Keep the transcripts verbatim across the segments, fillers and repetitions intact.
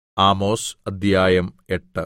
Amos അദ്ധ്യായം എട്ട്.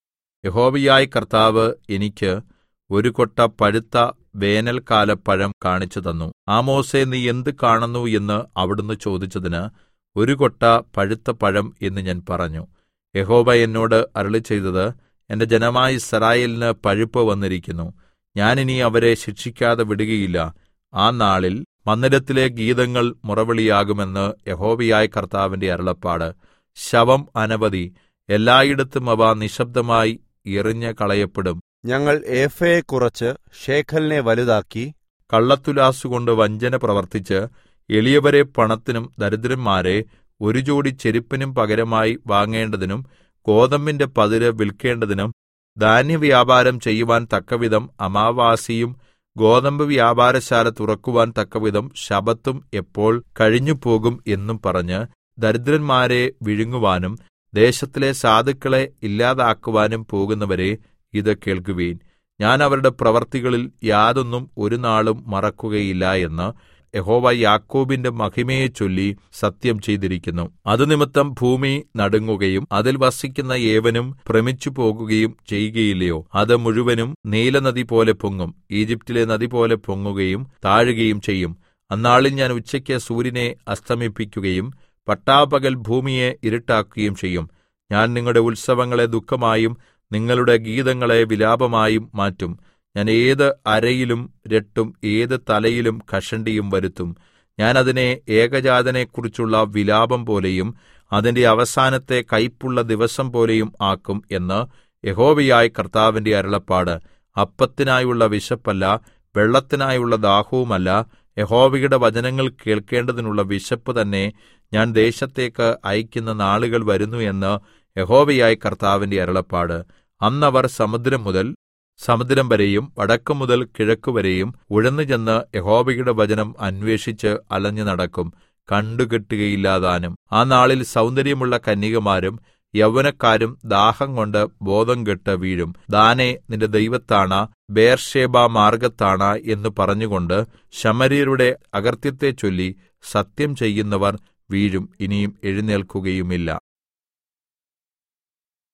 യഹോവയായ കർത്താവ് എനിക്ക് ഒരു കൊട്ട പഴുത്ത വേനൽക്കാലപ്പഴം കാണിച്ചുതന്നു. ആമോസേ, നീ എന്ത് കാണുന്നു എന്ന് അവിടുന്ന് ചോദിച്ചതിന്, ഒരു കൊട്ട പഴുത്ത പഴം എന്ന് ഞാൻ പറഞ്ഞു. യഹോവ എന്നോട് അരുളിച്ചെയ്തത്, എന്റെ ജനമായ യിസ്രായേലിന് പഴുപ്പ് വന്നിരിക്കുന്നു. ഞാൻ ഇനി അവരെ ശിക്ഷിക്കാതെ വിടുകയില്ല. ആ നാളിൽ മന്ദിരത്തിലെ ഗീതങ്ങൾ മുറവിളിയാകുമെന്ന് യഹോവയായ കർത്താവിന്റെ അരുളപ്പാട്. ശവം അനവധി, എല്ലായിടത്തും അവ നിശ്ശബ്ദമായി എറിഞ്ഞ് കളയപ്പെടും. ഞങ്ങൾ ഏഫയെ കുറച്ച് ശേഖലിനെ വലുതാക്കി, കള്ളത്തുലാസുകൊണ്ട് വഞ്ചന പ്രവർത്തിച്ച് എളിയവരെ പണത്തിനും ദരിദ്രന്മാരെ ഒരു ജോടി ചെരുപ്പിനും പകരമായി വാങ്ങേണ്ടതിനും ഗോതമ്പിന്റെ പതിര് വിൽക്കേണ്ടതിനും ധാന്യവ്യാപാരം ചെയ്യുവാൻ തക്കവിധം അമാവാസിയും ഗോതമ്പ് വ്യാപാരശാല തുറക്കുവാൻ തക്കവിധം ശബ്ബത്തും എപ്പോൾ കഴിഞ്ഞുപോകും എന്നും പറഞ്ഞ് ദരിദ്രന്മാരെ വിഴുങ്ങുവാനും ദേശത്തിലെ സാധുക്കളെ ഇല്ലാതാക്കുവാനും പോകുന്നവരെ ഇത് കേൾക്കുവിൻ. ഞാൻ അവരുടെ പ്രവൃത്തികളിൽ യാതൊന്നും ഒരുനാളും മറക്കുകയില്ല എന്ന് യഹോവ യാക്കോബിന്റെ മഹിമയെച്ചൊല്ലി സത്യം ചെയ്തിരിക്കുന്നു. അതുനിമിത്തം ഭൂമി നടുങ്ങുകയും അതിൽ വസിക്കുന്ന ഏവനും ഭ്രമിച്ചുപോകുകയും ചെയ്യുകയില്ലയോ? അത് മുഴുവനും നീലനദി പോലെ പൊങ്ങും, ഈജിപ്റ്റിലെ നദി പോലെ പൊങ്ങുകയും താഴുകയും ചെയ്യും. അന്നാളിൽ ഞാൻ ഉച്ചയ്ക്ക് സൂര്യനെ അസ്തമിപ്പിക്കുകയും പട്ടാപ്പകൽ ഭൂമിയെ ഇരുട്ടാക്കുകയും ചെയ്യും. ഞാൻ നിങ്ങളുടെ ഉത്സവങ്ങളെ ദുഃഖമായും നിങ്ങളുടെ ഗീതങ്ങളെ വിലാപമായും മാറ്റും. ഞാൻ ഏത് അരയിലും രട്ടും ഏത് തലയിലും കഷണ്ടിയും വരുത്തും. ഞാൻ അതിനെ ഏകജാതനെക്കുറിച്ചുള്ള വിലാപം പോലെയും അതിന്റെ അവസാനത്തെ കൈപ്പുള്ള ദിവസം പോലെയും ആക്കും എന്ന് യഹോവയായ കർത്താവിന്റെ അരുളപ്പാട്. അപ്പത്തിനായുള്ള വിശപ്പല്ല, വെള്ളത്തിനായുള്ള ദാഹവുമല്ല, യഹോവയുടെ വചനങ്ങൾ കേൾക്കേണ്ടതിനുള്ള വിശപ്പ് തന്നെ ഞാൻ ദേശത്തേക്ക് അയക്കുന്ന നാളുകൾ വരുന്നു എന്ന് യഹോവയായ കർത്താവിന്റെ അരുളപ്പാട്. അന്നവർ സമുദ്രം മുതൽ സമുദ്രം വരെയും വടക്കുമുതൽ കിഴക്കുവരെയും ഉഴന്നുചെന്ന് യഹോവയുടെ വചനം അന്വേഷിച്ച് അലഞ്ഞു നടക്കും, കണ്ടുകിട്ടുകയില്ലതാനും. ആ നാളിൽ സൗന്ദര്യമുള്ള കന്യകമാരും യൗവനക്കാരും ദാഹംകൊണ്ട് ബോധംകെട്ട് വീഴും. ദാനേ, നിന്റെ ദൈവത്താണ, ബേർശേബ മാർഗ്ഗത്താണ എന്ന് പറഞ്ഞുകൊണ്ട് ശമര്യരുടെ അകൃത്യത്തെ ചൊല്ലി സത്യം ചെയ്യുന്നവർ വീഴും, ഇനിയും എഴുന്നേൽക്കുകയുമില്ല.